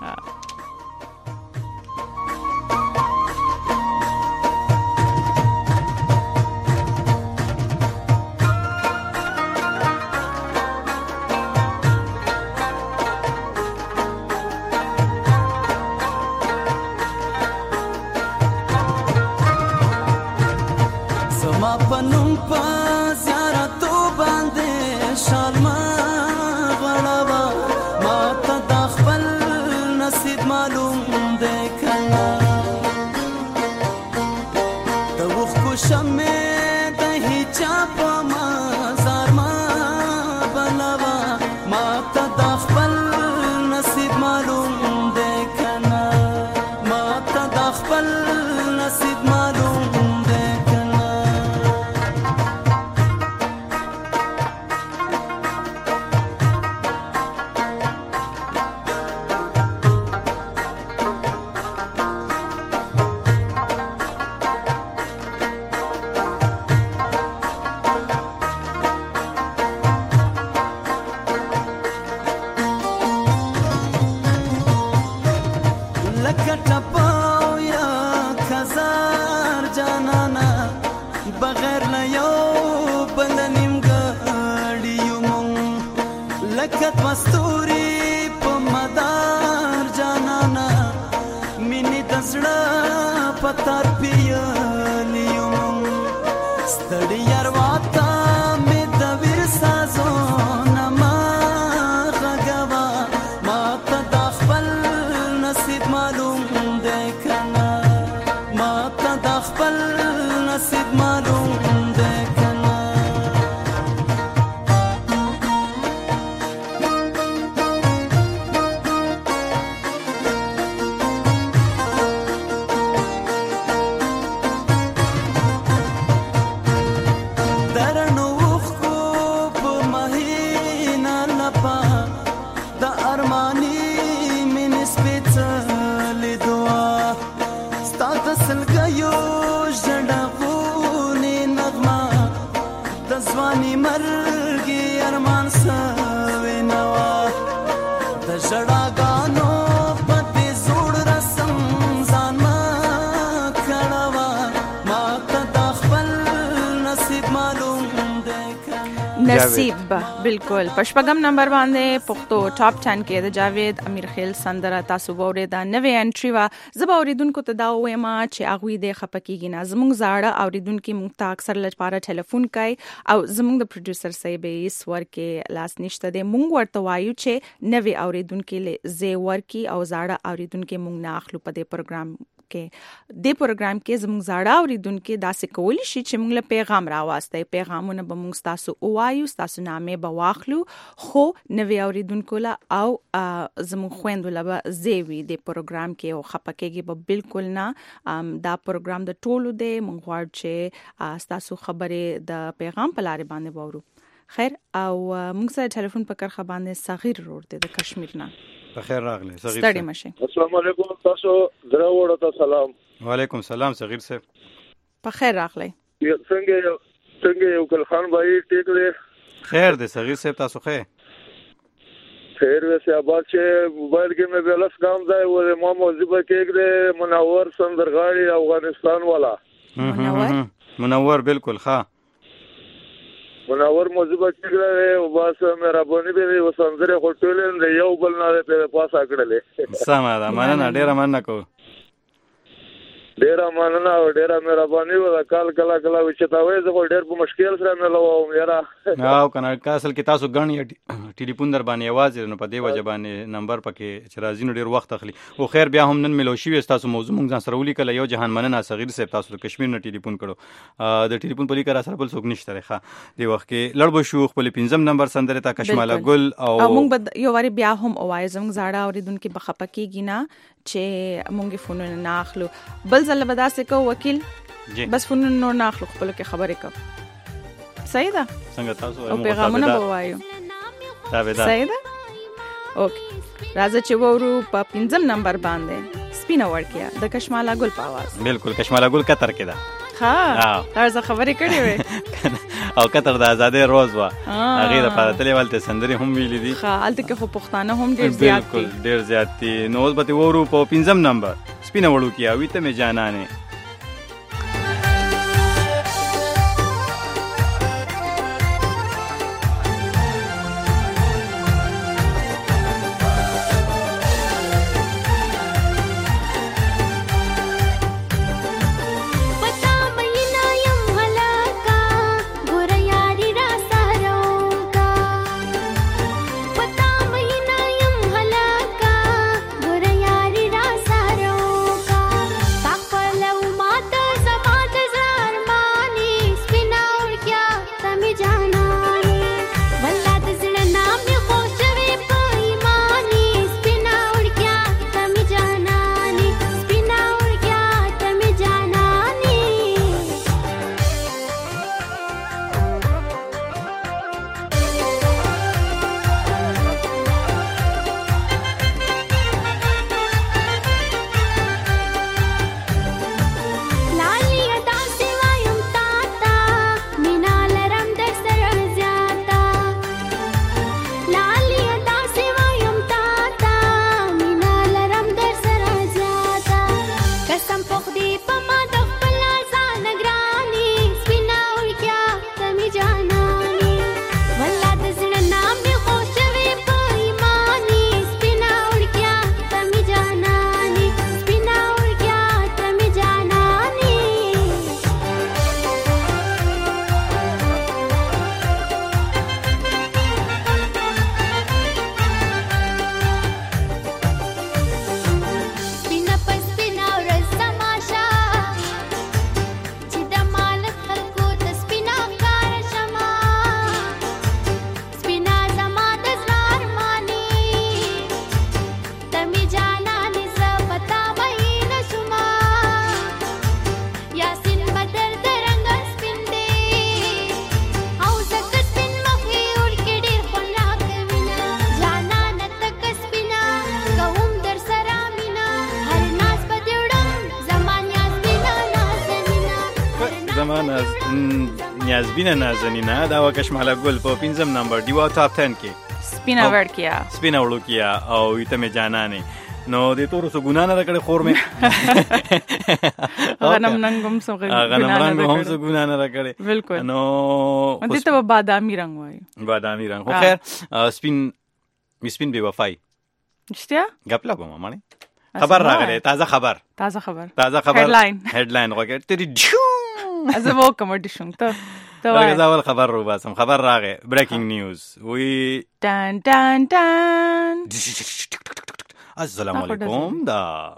لکه مستوري په مدار جانانا مینې د زړه په تار پیلي یم ستړي یارواته مې د ویر سازونه ما غږوه ما ته د خپل نصیب معلوم دی که نه ما ته د خپل نصیب معلوم دی که نه نصیب بالکل پشپغم نمبر باندې پښتو ټاپ 10 کې د جاوید امیر خیل سندره تاسو وره دا نوې انټری وا زبا اوریدونکو ته دا وایم چې اغوی د خپکیږي نه زموږ زاړه اوریدونکو مونږ ته اکثر لپاره ټلیفون کوي او زموږ د پروډوسر صاحب یې سور کې لاس نشته د مونږ ورته وایو چې نوې اوریدونکو له زی ورکی او زاړه اوریدونکو مونږ نه اخلو په دې پروګرام د پروګرام کې زموږ زاړه اوریدونکو داسې کولی شي چې موږ له پیغام راوستي پیغامونه به موږ تاسو وایو تاسو نامه به واخلو خو نوې اوریدونکو لا او زموږ خويندو لا زیوی د پروګرام کې او خپکهږي به بالکل نه دا پروګرام د ټولو دی موږ غواړو چې تاسو خبره د پیغام په لارې باندې وورو خیر او موږ سره ټلیفون په کرخه باندې صغیر رور دی د کشمیر نه بخیر راغلی صغیر ستړي مشه السلام علیکم تاسو دراوړو ته سلام وعلیکم سلام صغیر صاحب په خیر راغلی څنګه یو کل خان بھائی ټیک دی خیر دی صغیر صاحب تاسو خیر ویسے آباد چې موبایل کې مې بلس کام ځای و ما موضوع کې د منور سندرغاړي افغانستان والا منور بالکل ښه منور موضوع کې او بس مهرباني به وسندره هوټل یو بل نه په پاسه کړلې سم ده مننه ډیره مننه کو ډیره مننه او ډیره مهرباني و کال کلا چې تاسو زه ډیر په مشکل سره مې لوم یاره او کنه اصل کې تاسو غنی ټلیفون در باندې आवाज نو په دی وجه باندې نمبر پکې چې راځي نو ډیر وخت اخلي او خیر بیا هم نن ملو شي تاسو موضوع مونږ ځان سره ولیکل یو جهان مننه صغیر صاحب تاسو د کشمیر نه ټلیفون کړو د ټلیفون په لیکره سره بل څوک نشته ښه دی وخت کې لړبو شو خپل 5م نمبر سندره تا کشماله ګل او مونږ یو واری بیا هم اوای زموږ زاړه اوریدونکو بخپکیږي نه چې مونږه فونونه نه اخلو بل ځل به داسې کو وکیل بس فونونه نور نه اخلو خپل کې خبرې کو صحیح ده څنګه تاسو او پیغامونه بوایو تابعدار صحیح ده اوکې راځه چې وورو په 5م نمبر باندې سپینه ورکیا د کشماله ګل په आवाज بالکل کشماله ګل کتر کې ده ها تاسو خبرې کړې وې او کتر د آزادې روز وا هغه د پاتلې والته سندري هم ویلې دي ها الته کې خو پښتانه هم ډېر زیات دي بالکل ډېر زیات دي نو اوس به ورو په 5م نمبر سپینه وړو کیا وي ته مې جانانه Pala نیازبینه نازنینه دا وکشماله ګل په 5 نمبر دیوا ټاپ 10 کې سپینا وړکیا او ایته مې جانانه نو د تورو سو ګنا نه کړې خور مې غنم ننګم سو ګنا نه کړې بالکل نو دې ته بادامي رنگ وای خو خیر سپین بے وفای اشتیا غپلا کوم مانی خبر راغله تازه خبر هډلاین وګړه تیری از وو کوم ډیشن ته دا اول خبر رو باسم خبر راغه بریکینګ نیوز وی ټان ټان ټان السلام علیکم دا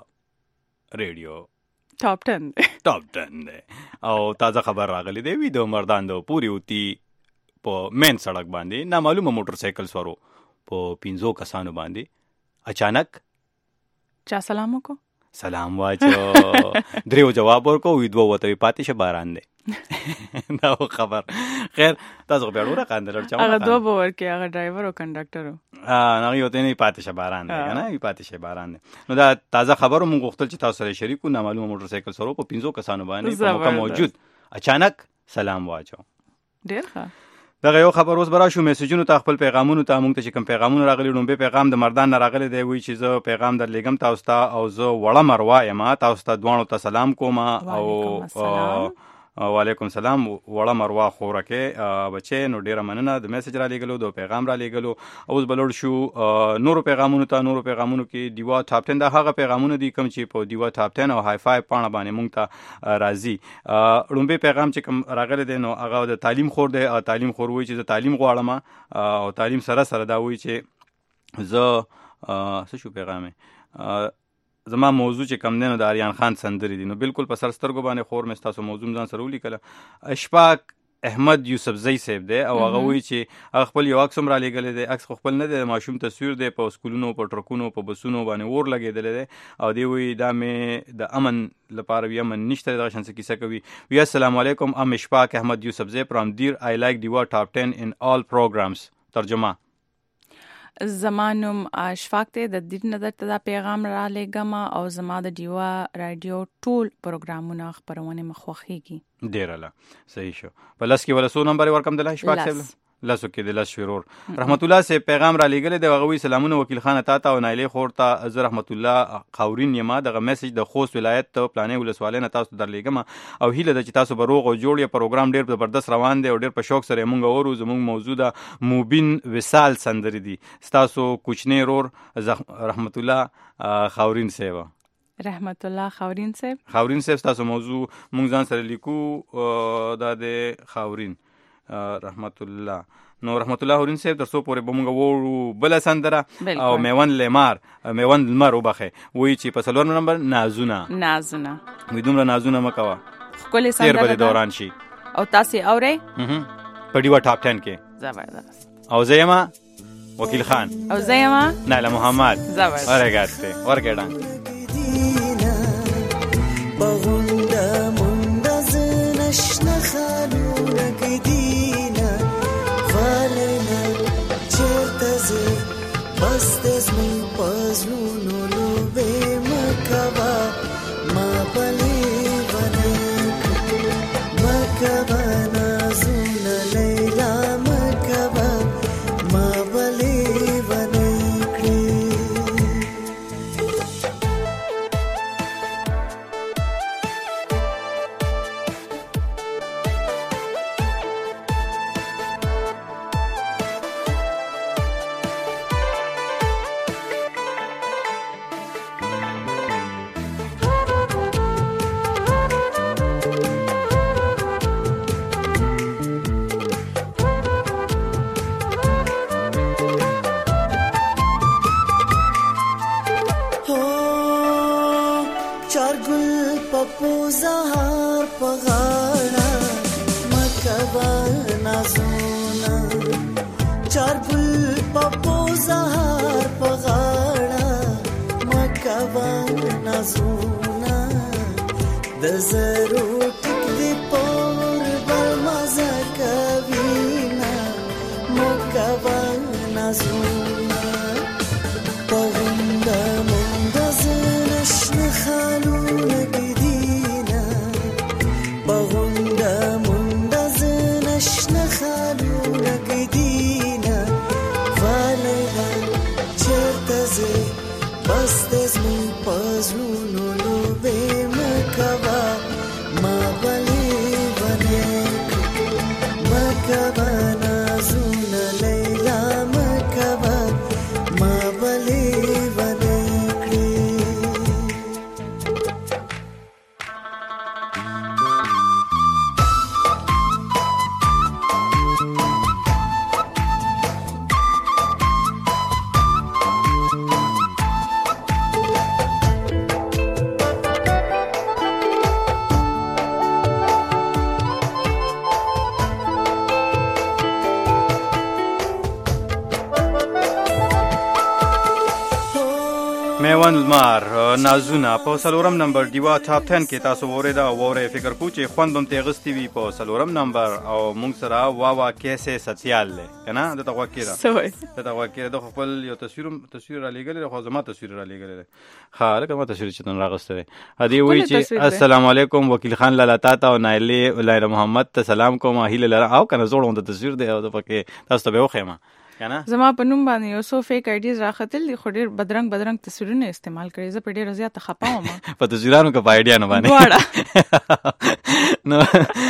ریډیو ټاپ 10 او تازه خبر راغلی دی وی د مردان د پوری اوتی په مین سړک باندې نامعلومه موټر سایکل سورو په 5 کسانو باندې اچانک چا سلام وکړو سلام واچو دریو جواب ورکو وی دوه وته پاتې شه باران دی دا خبر خیر تاسو په اړه راکاندل چا هغه دوه باور کې هغه ډرایور او کنډکټر نه یو ته نه پاتې شه باران دی نه پاتې شه باران دی نو دا تازه خبرو مونږ غوښتل چې تاسو سره شریکو نامعلومه موټر سایکل سره په 5 کسانو باندې په موقع موجود اچانک سلام واچو ډیر ښه دا یو خبر اوس برا شو میسجونو ته خپل پیغامونو ته مونږ ته چې کوم پیغامونه راغلي لومبه پیغام د مردان نه راغلی دی وی چې زه پیغام در لګم تاسو ته او زه وړه مروا یم تاسو ته دوانو ته سلام کوم او وعلیکم السلام وړه مروا خورکه بچي نو ډیره مننه د میسج را لګلو د پیغام را لګلو اوس بلور شو نورو پیغامونو کې دیوا ټاپ 10 دا هغه پیغامونه دي کوم چې په دیوا ټاپ 10 او های فای پاڼه باندې مونږ ته راځي لومبه پیغام چې کوم راغلی دی نو هغه د تعلیم خور دی تعلیم خور وای چې تعلیم غواړم او تعلیم سره دا وای چې زه څه شو پیغامه زما موضوع چې کم دینو د آریان خان سندري دي نو بالکل په سرسترګو باندې خور مې تاسو موضوع ځان سره ولیکله اشفاق احمد یوسف زئی صاحب دی او هغه وی چې خپل یو عکس را لګل دی عکس خپل نه دی ماشوم تصویر دی په سکولونو په ټرکونو په بسونو باندې ور لګیدل دی او دی وی دا مې د امن لپاره یمن نشته د شانس کیسه کوي وی السلام علیکم ام اشفاق احمد یوسف زئی فرام دیر آی لایک دیوا ټاپ 10 ان آل پروګرامز ترجمه زمانم اشفاق ته د دې نظر ته پیغام را لګم او زما د دیوا رادیو ټول پروګرامونه خبرونه مخوخيږي ډیرله صحیح شو په لاس کې ولا سو نمبر ورکم د اشفاق صاحب لاسو کې د لاس شرور رحمت الله سے پیغام را لګل دی غوي سلامونه وکیل خان تا او نایله خورتا از رحمت الله خاورین یما دغه میسج د خوست ولایت ته پلانې ولسوالینه تاسو در لګم او هیله د چې تاسو بروغ او جوړ یا پروګرام ډیر زبردست روان دی او ډیر په شوق سره مونږ اورو زموږ موجوده موبین وصال سندري دي تاسو کوچنی رور رحمت الله خاورین سیوا رحمت الله خاورین صاحب تاسو موضوع مونږ ځان سره لیکو د خاورین رحمت الله هورین صاحب تر څو پورې بمږه وو بل سندره او میوند لمر وبخه وی چې په 4 نمبر نازونه وی دومره نازونه مکوا خپل سندره په دوران شي او تاسو اورئ په دیوا ټاپ 10 کې زبردست او زیما وکیل خان او زیما نایله محمد زبردست ورګاته ورګډان بغوندا مندز نشنا خالونه کدینا فالنا چرتزه بستز می پازلونو لوبه مکوا ما بلی ونه مکوا نازون لیلا مکوا ما بلی ونه زهر پغاړه مکوا نازونه چار ګل پپو زهر پغاړه مکوا نازونه د زرو ټک دی پور بل مزه کوینا مکوا نازونه پغنده مونږ زنه خالونه بغوندا ګلمار نازونه په سلورم نمبر دیوا ټاپ 10 کې تاسو وره فکر کو چې خوندم ته غستی وي په سلورم نمبر او مونږ سره واوا کیسه ستیال له کنه د تغوا کېره د تغوا کېره د خپل یو تصویر را لګل خو زما تصویر را لګل ها لکه ما تصویر چې تن راغسته هدي وی چې السلام علیکم وکیل خان لالا تا او نایله محمد ته سلام کوم هیله لره او کنه زوړم د تصویر دی او د پکې تاسو ته وخېما زما په نوم باندې یو څو فیک آیډیز راختل دي خو ډېر بدرنګ تصویرونه استعمال کړي زه په ډېر زیات خپاوم په تصویرانو کې په آیډیا نه باندې نو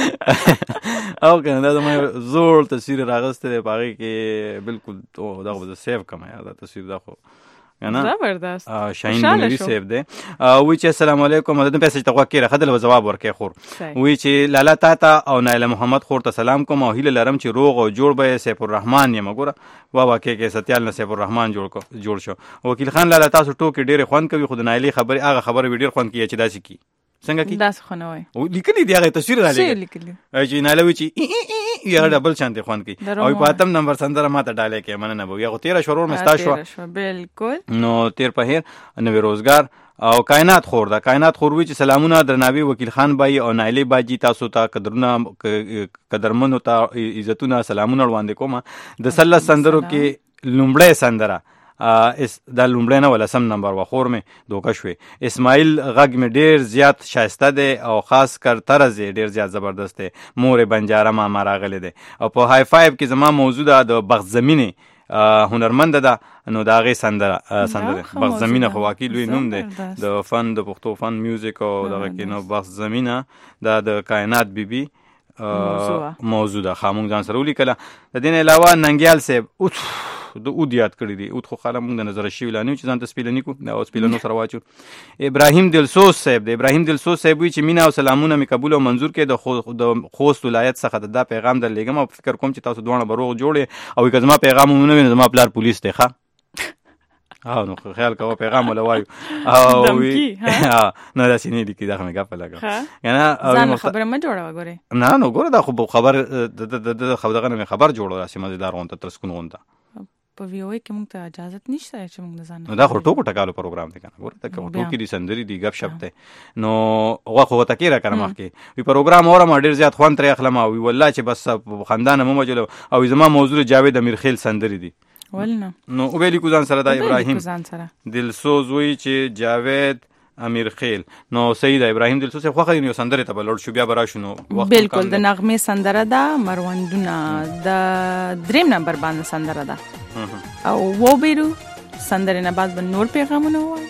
او کنه دا زما زوړ تصویر راغسته دی پاره کې بالکل دا به سیو کما دا تصویر دا خو زبردست شاهین نوری صاحب دی وی چې السلام علیکم د پیسې ته وکړه خدل جواب ورکې خور وی چې لالا تا او نایله محمد خور ته سلام کوم او هیله لرم چې روغ او جوړ به سیف الرحمن یم ګوره وا کې ستیال نه سیف الرحمن جوړ شو وکیل خان لالا تاسو ټوکې ډېر خوان کوي خو د نایله خبره هغه خبره ډېر خوان کوي چې داسې کی څنګه کی داس خو نه وای او لیکلي دی هغه تصویر را لیکلي چې نایله وی چې یا ډبل شانتي خوان کوي او په اتم نمبر سندره ماته ډالې کې مننه بو یا 13 شورور مستا شو بالکل نو تیر په هیر نو روزګار او کائنات خور دا کائنات خور وی چې سلامونه درناوی وکیل خان بای او نایله باجی تاسو ته قدرمنو ته عزتونه سلامونه وړاندې کوم د سله سندرو کې لومړی سندره دا لومړی نه ولا سم نمبر واخور مې دوکه شوې اسماعیل غږ مې ډیر زیات شایسته دی او خاص کر طرز ډیر زیات زبردست دی مور بنجاره ما راغلی دی او په های فایو کې زما موضوع ده د بغز زمینه هنرمند ده نو دا غي سندره بغز زمینه خو واقعي لوی نوم دی د فن د پښتو فن میوزیک او دغه کې نو بغز زمینه دا د کائنات بیبي موضوع ده خامون ځان سره ولیکله د دین علاوه ننګیال صاحب د اودیات کړی دی او خو خاله مونږ د نظر شي ولانه چې ځان ته سپیلنی کو دا سپیلنو سره واچو ابراهیم دلسوز صاحب دی ابراهیم دلسوز صاحب وی چې مینا او سلامونه می قبول او منظور کې د خوست ولایت څخه دا پیغام در لګم او فکر کوم چې تاسو دوه بروغ جوړي او کزما پیغام مونږ نه زما پلار پولیس دی ښه نو خیال کوه پیغام ولا وایو او نه دا سینې دي کې دا مې غپ لګا یعنی ځان خبره ما جوړه وګوره نه ګوره دا خو خبر د خبر جوړو راسي مزیدار غونته ترسکون غونته په ویو کې موږ ته اجازه نشته چې موږ ځان دا خو ټوکو ټکالو پروګرام دی کنه ګوره تک ټوکی دي سندري دي غپ شپ ته نو هغه خو ته کیره کنه مخکې وی پروګرام اورم ډیر زیات خوان تر اخلم او والله چې بس خاندان مو مجلو او زما موضوع جاوید امیرخیل سندري دي ولنه نو او ویلی کو ځان سره دا ابراهیم دلسوز وی چې جاوید امیرخیل نو سید ابراهیم دلسوز خو خو یو سندره ته بلور شو بیا برا شنو بالکل د نغمه سندره ده مروندونه د دریم نمبر باندې سندره ده او و بیرو سندره نه بعد به نور پیغامونه وای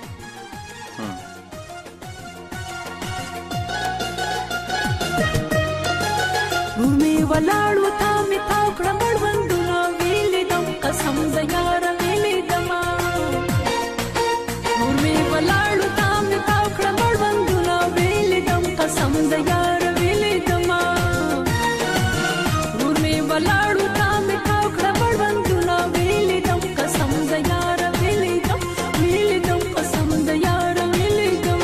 نور می ولاړو تا می تاو کړه مړوندونه ویلې دم قسم د یار ویلې دم نور می ولاړو تا می تاو کړه مړوندونه ویلې دم قسم د یار ویلې دم نور می ولاړو تا می تاو کړه مړوندونه ویلې دم قسم د یار ویلې دم قسم د یار ویلې دم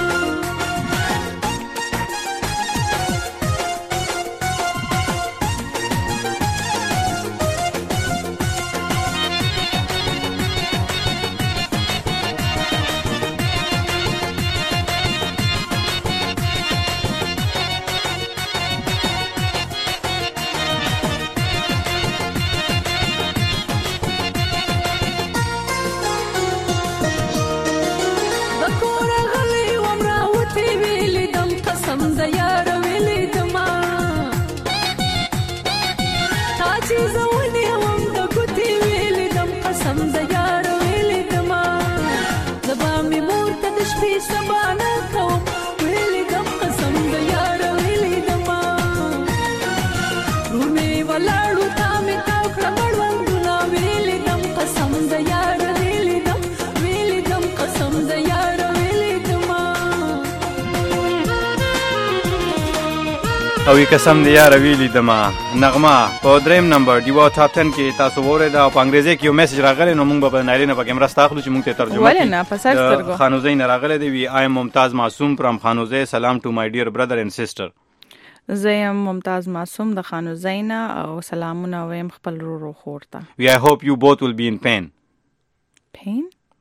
او قسم دی یار ویلی دما نغمه په دریم نمبر دیوا ټاپ 10 کې تاسو وره دا په انګریزي کې یو میسج راغلی نو موږ به نارینه په کیمرا ستاخلو چې موږ ته ترجمه ولې نه په سر سترګو خانوزین راغلی دی وی آی ممتاز معصوم فرام خانوزه سلام ټو مای ډیر برادر اند سیسټر زیم ممتاز معصوم د خانوزین او سلامونه ویم خپل رو خورته وی آی هوپ یو بوث ول بی ان پین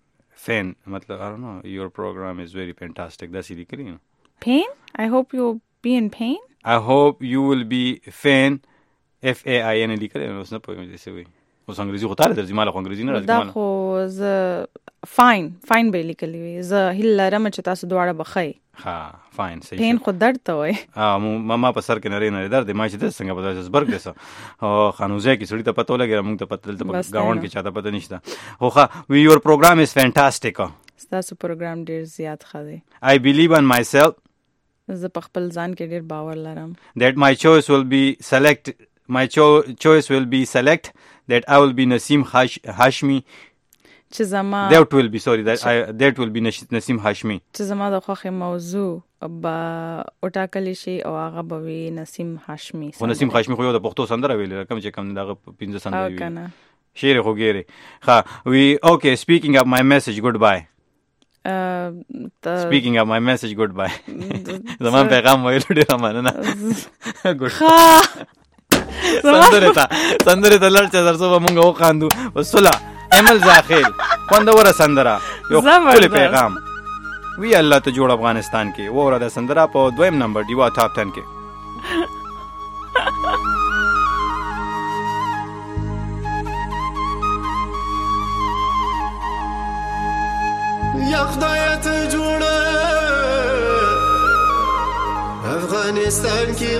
fan matlab I don't know, your program is very fantastic. That's لیکلی نو. Pain? I hope you'll be in pain. I hope you will be fan FAIN لیکلی نو. اوس نه پوهیږم چې څه وایي. اوس انګریزي خو تاله درځي، ماله خو انګریزي نه راځي. دا خو زه فاین به لیکلی وي. زه هیله لرم چې تاسو دواړه بخئ. ها فاین صحیح. پین خو درد ته وایي. ما په سر کې نری درد دی. ما چې داسې څنګه په داسې زبرګ دی څه خانوزی کې سړي ته پته ولګېده، موږ ته پته دلته ګاونډ کې چاته پته نشته. خو ښه your program is fantastic. ستاسو پروګرام ډېر زیات ښه دی. I believe in myself. زه په خپل ځان کې ډېر باور لرم. That my choice will be select that I will be Naseem Hashmi. چې زما that will be Naseem Hashmi. چې زما د خوښې موضوع به وټاکلی شي او هغه به وي نسیم هاشمي. خو نسیم هاشمي خو یو د پښتو سندره ویلې کم چې کم دغه 15 سندره ویلې شعر خو ګیره. ها okay, speaking of my message goodbye. Speaking of my message goodbye. زمان پیغام ویلو ډیر مننه. سندره ته لړ چې درسو مونږ وخاندو وسولا امل زاخیل خوندوره سندره یو خپل پیغام وی الله ته جوړ افغانستان کې وره د سندره په 2 نمبر دیوا ټاپ 10 کې. یا خدای ته جوړ افغانستان کې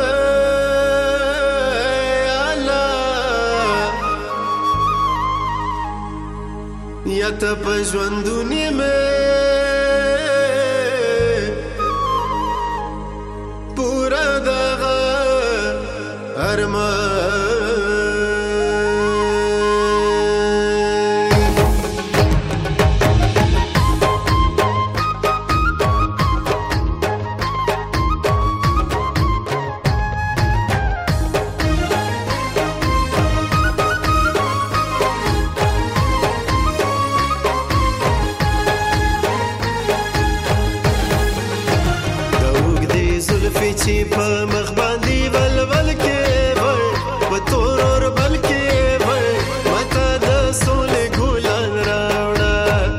یا ته په ژوندونی مې پورا دغه ارمان په مخ باندې ولول کې وای په تور اور بل کې وای ماته د سولې ګلان راوړه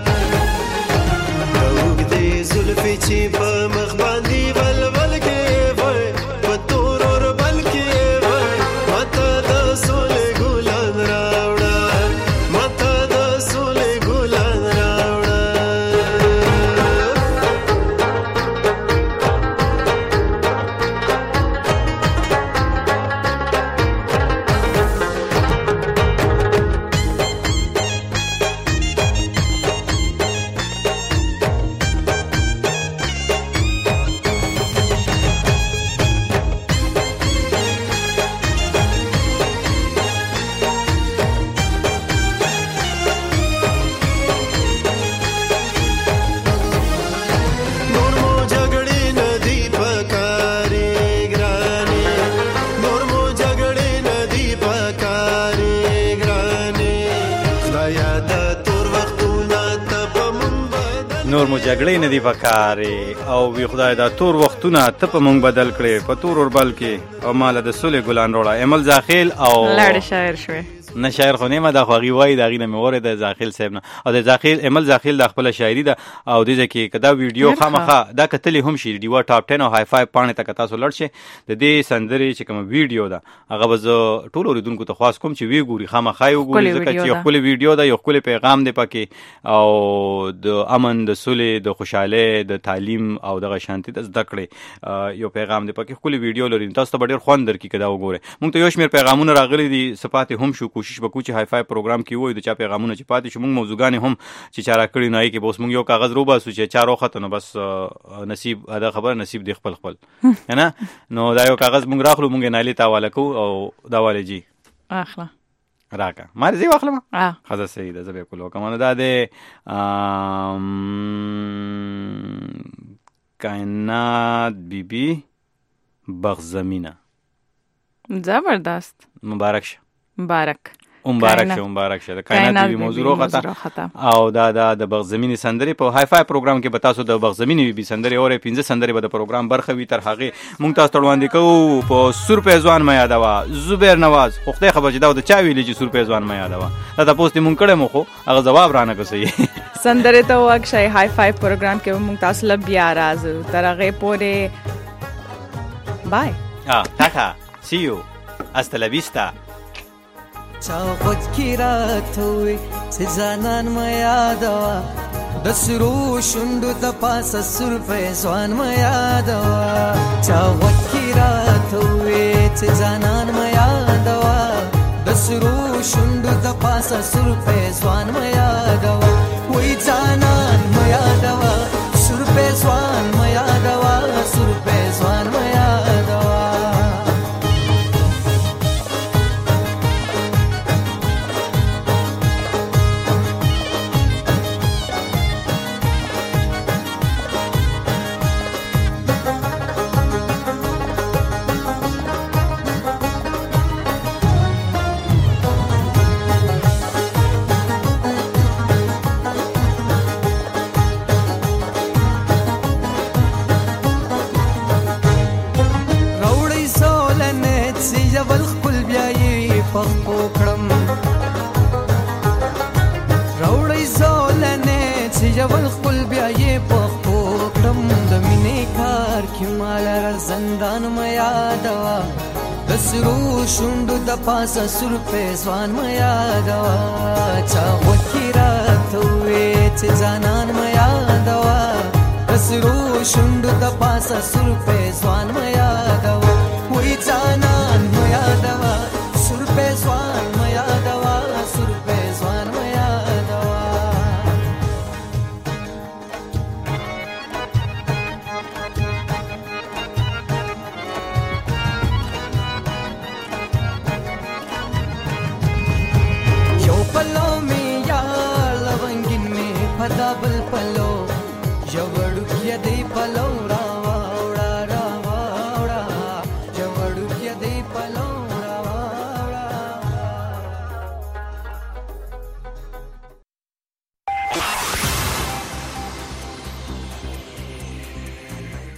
وګدې زلفې چې په مخ باندې ولول کې وای په تور اور بل کې وای ماته د سولې ګلان راوړه ماته د سولې ګلان راوړه. نور مو جګړې نه دی پکارې او وی خدای دا تور وختونه ته په مونږ بدل کړې په تور اور بل کې او مال د سولې ګلان روړه امل زاخیل او لاړ شاعر شوه نه شاعر خو نه ما دا خو غوي دا غینه مې د زاخیل صاحب نه او د زاخیل امل زاخیل د خپل شاعری ده او د ځکه کدا ویډیو خامخه دا کتلې هم شي دیوا ټاپ 10 او های 5 پانه تک تاسو لړ شي د دې سندري چې کوم ویډیو ده هغه به ټول اوریدونکو ته خاص کوم چې وی ګوري خامخه یو ګوري ځکه چې خپل ویډیو ده یو خپل پیغام دی پکې او د امن د سولې د خوشاله د تعلیم او د شانتي د زده کړې یو پیغام دی پکې خپل ویډیو لري تاسو ته ډیر خوند درکې کدا وګوره مونږ ته یو شمیر پیغامونه راغلي دي صفات هم شو کوشش وکړو چې های 5 پروګرام کې وای د چا پیغامونه چې پاتې شو مونږ موضوعګان هم چې چارا کړی نه کې بوس مونږ یو کاغذ رو باسو چې چارو خطونه بس نصیب دا خبر نصیب دی خپل نه نو دا یو کاغذ مونږ راخلو مونږ نالي تاواله کو او داواله جی اخلا راکا ماره زی واخلم خدا سید از به کلو کومه دا د کائنات بیبی بغزمینه زبردست مبارک مبارک مبارک شه د کائنات بي موضوع راغته او دا د بغزمینی سندري په های فای پروګرام کې به تاسو د بغزمینی بي سندري او 15 سندري به د پروګرام برخه وي تر هغه مونږ تاسو تړوندې کوو په سور پیزوان ما یادوا زبیر نواز خوخته خبر چې دا د چا ویلې چې سور پیزوان ما یادوا دا پوسټ مونږ کړه مو خو هغه جواب رانه کوي سندري ته واکشي های فای پروګرام کې مونږ تاسو لب بیا راځو تر هغه پورې بای تاتا see you hasta la vista چا خود کی راتوي چې ځانان ما یادوا د سرو شوندو د پاسه سر پیزوان ما یادوا چا خود کی راتوي چې ځانان ما یادوا د سرو شوندو د پاسه سر پیزوان ما یادوا وای ځانان ما یادوا سر پیزوان ما یادوا سر پیزوان ما یادوا شوندو د پاسه سر پیزوان ما یادوا چا وکی راتوي چې ځانان ما یادوا سرو شوندو د پاسه سر پیزوان ما یادوا وای ځانان ما یادوا سر پیزوان ما یادوا سر پیزوان ما یادوا